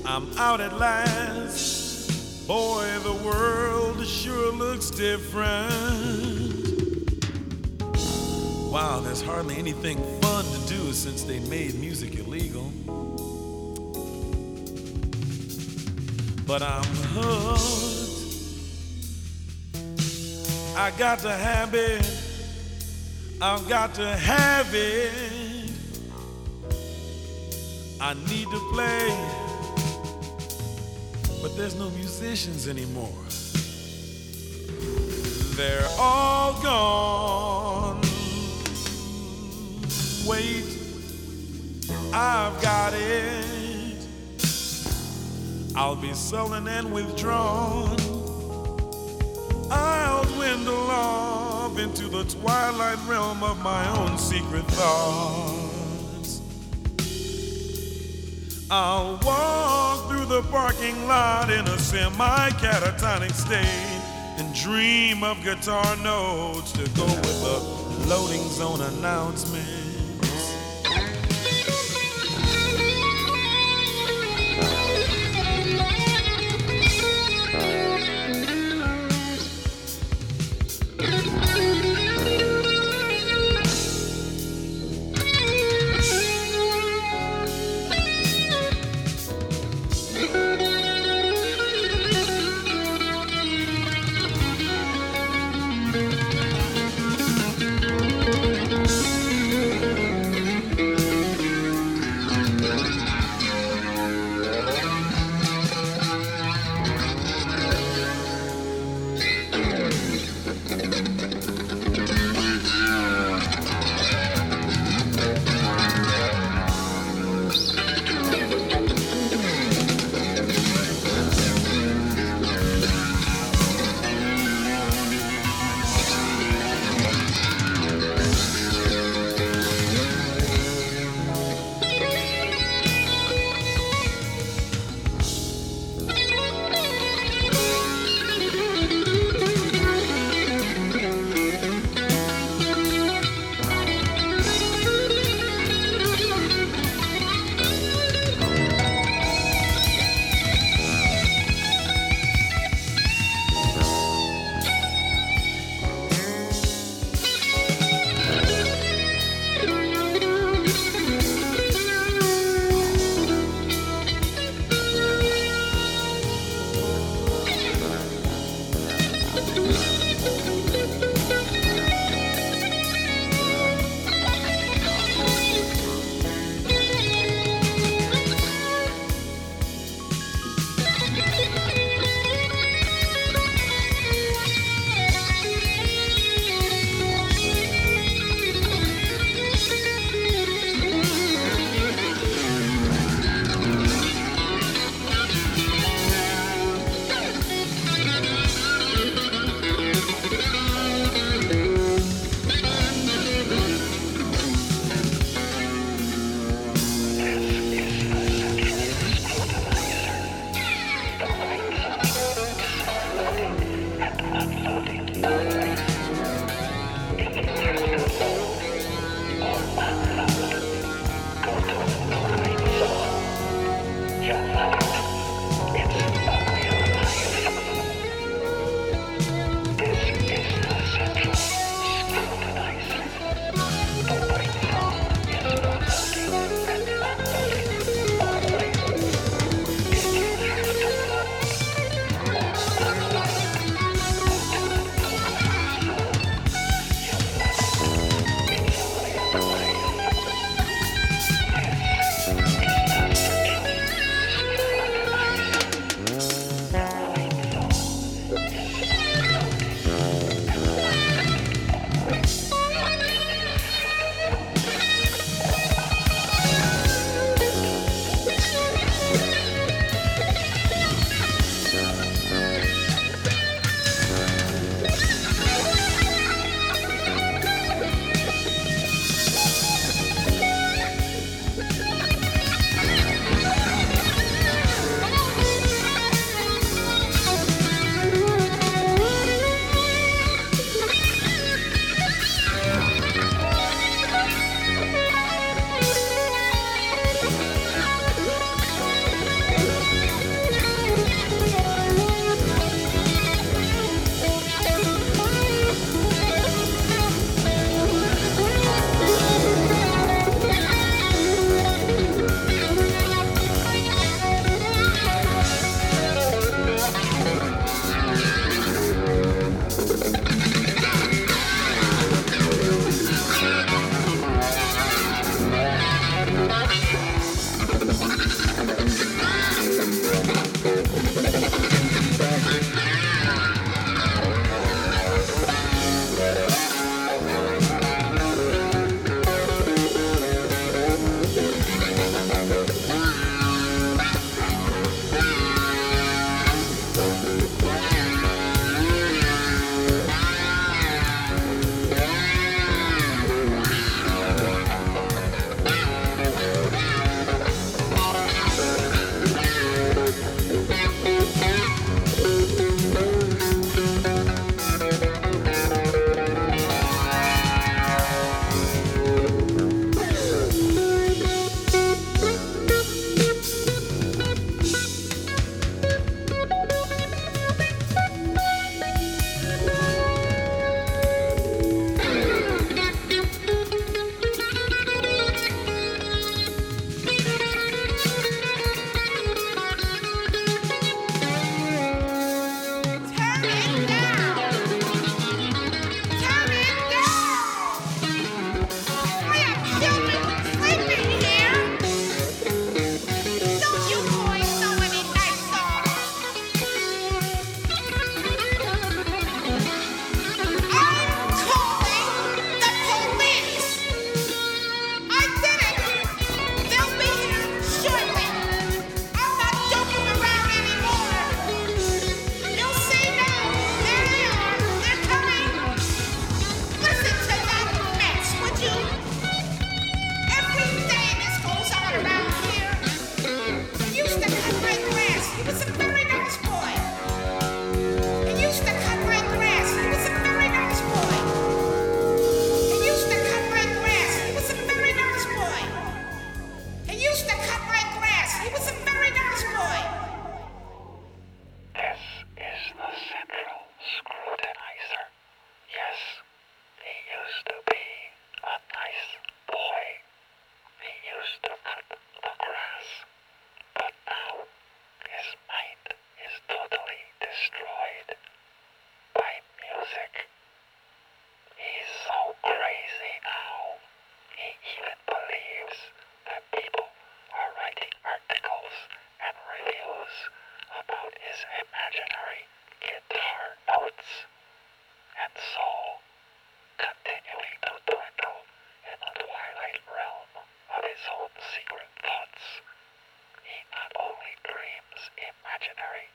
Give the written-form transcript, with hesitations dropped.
I'm out at last. Boy, the world sure looks different. Wow, there's hardly anything fun to do since they made music illegal. But I'm hooked. I got to have it. I've got to have it. I need to play, but there's no musicians anymore. They're all gone. Wait, I've got it. I'll be sullen and withdrawn. I'll dwindle off into the twilight realm of my own secret thoughts. I'll walk through the parking lot in a semi-catatonic state and dream of guitar notes to go with the loading zone announcements. Secret thoughts. He not only dreams imaginary